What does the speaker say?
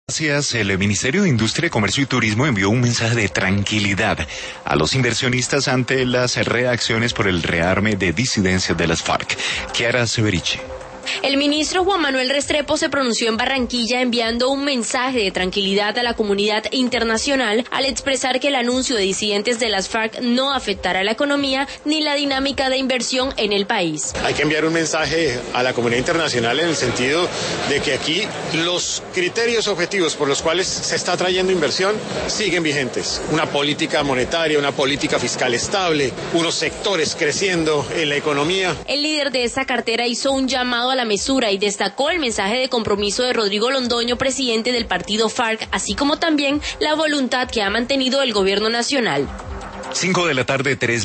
Gracias. El Ministerio de Industria, Comercio y Turismo envió un mensaje de tranquilidad a los inversionistas ante las reacciones por el rearme de disidencias de las FARC. Chiara Severici. El ministro Juan Manuel Restrepo se pronunció en Barranquilla enviando un mensaje de tranquilidad a la comunidad internacional al expresar que el anuncio de disidentes de las FARC no afectará la economía ni la dinámica de inversión en el país. Hay que enviar un mensaje a la comunidad internacional en el sentido de que aquí los criterios objetivos por los cuales se está atrayendo inversión siguen vigentes. Una política monetaria, una política fiscal estable, unos sectores creciendo en la economía. El líder de esta cartera hizo un llamado a la mesura y destacó el mensaje de compromiso de Rodrigo Londoño, presidente del partido FARC, así como también la voluntad que ha mantenido el gobierno nacional. 5 de la tarde, 3